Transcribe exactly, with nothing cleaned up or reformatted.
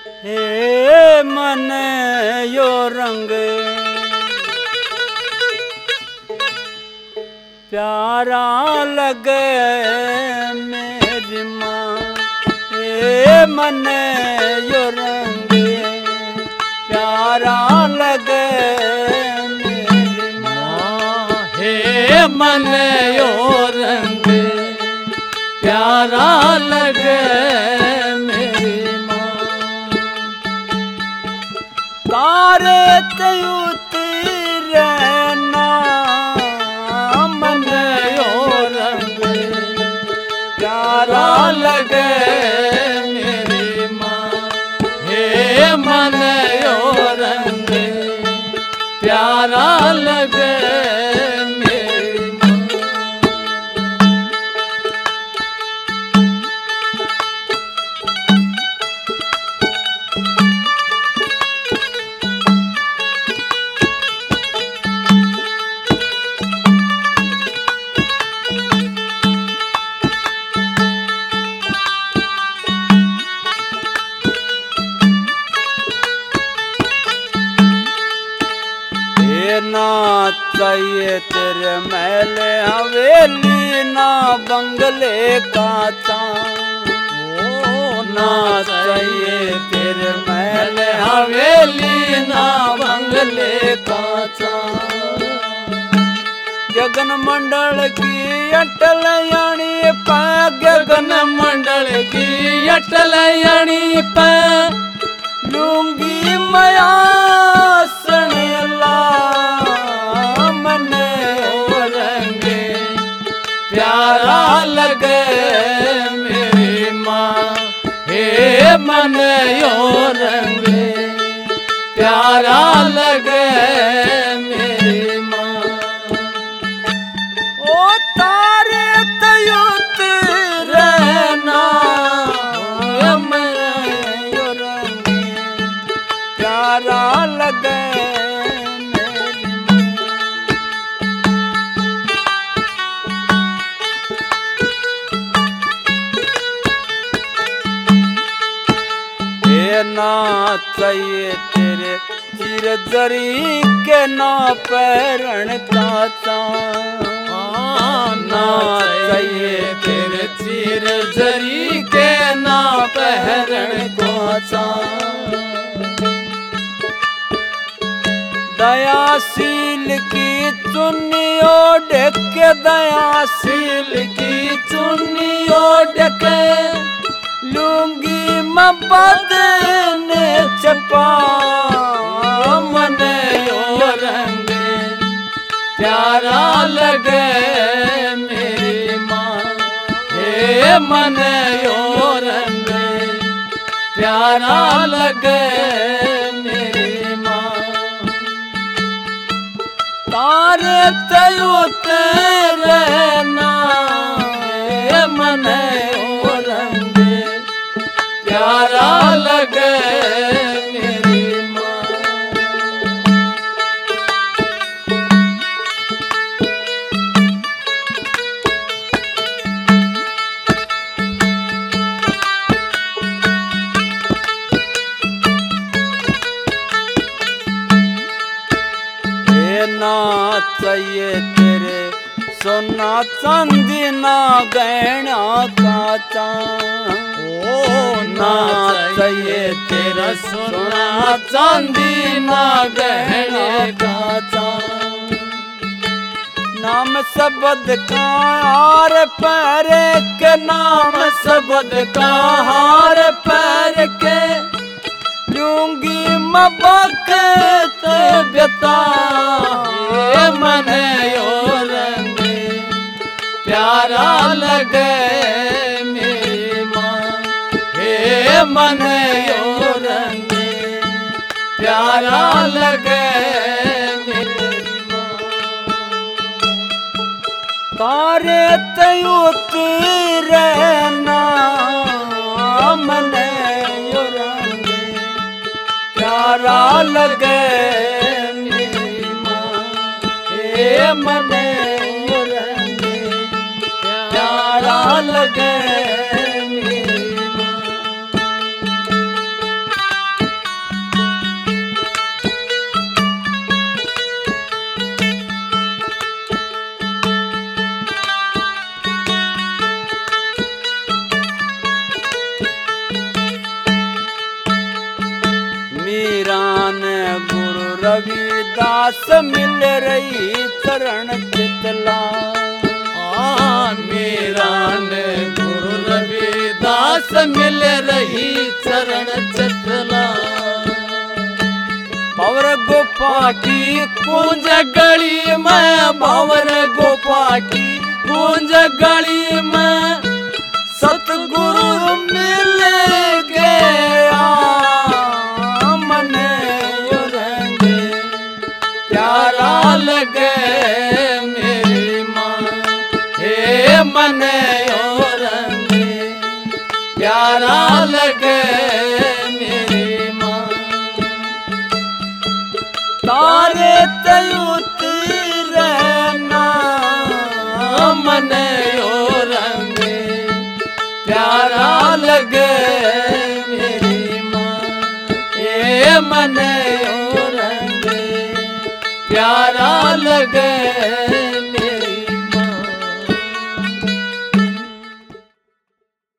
हे मन यो रंग प्यारा लगे मेरी माँ। हे मन यो रंग प्यारा लगे मेरी माँ। हे मन यो रंग प्यारा लगे मेरी माँ। तारे उतरे ना मन यो रंग प्यारा लगे मेरी माँ। हे मन यो रंग प्यारा लगे मेरी माँ। ना चाहिए तेरे महल हवेली ना बंगले का चांद। ओ ना चाहिए तेरे महल हवेली ना बंगले का चांद। गगन मंडल की अटल यानी पै गगन मंडल की अटल यानी पै लूंगी मया सणला मन रंग प्यारा लगे मेरी माँ। हे मन यो रंग प्यारा लगे मेरी माँ। ओ तारे तयुत रहना यो रंग प्यारा लगे मेरी हे ना चाहिए तेरे चिर जरी के ना पैरण का चांद। ना चाहिए तेरे चीर जरी के ना पहरण को चांद। दयाशील की चुन्नी ओढ़ के दयाशील की चुन्नी ओढ़ के लूंगी मैं बदने चपा मन यो रंग प्यारा लगे मेरी माँ। हे मन यो रंग प्यारा लगे मेरी माँ। तारे तयुत रहना मन यो रंग प्यारा लगे मेरी माँ। हे ना चाहिए तेरे सोना चांदी ना गहना का चांद। ओ ना चाहिए तेरा सोना चांदी ना गहने का चांद। नाम शब्द का हार पैर के नाम शब्द का हार पैर के लूंगी मैं बकत व्यता। हे मन यो रंग प्यारा लगे मेरी माँ। हे मन यो रंग प्यारा लगे मेरी माँ। तारे तयुत रहना मन यो रंग प्यारा लगे मेरी माँ। हे मन यो रंग प्यारा लगे मेरी माँ। मन गुरु रविदास मिल रही चरण चितला। मेरा ने गुरु रविदास मिल रही चरण चितला। भंवर गुफा की कुंज गली में भंवर गुफा की कुंज गली में सतगुरु मिल गया मन रंगे प्यारा लगे मेरी माँ। हे मन रंगे प्यारा लगे मेरी माँ। तारे तयुतीरना मन रंगे प्यारा लगे मेरी माँ। हे मन रंगे प्यारा लगे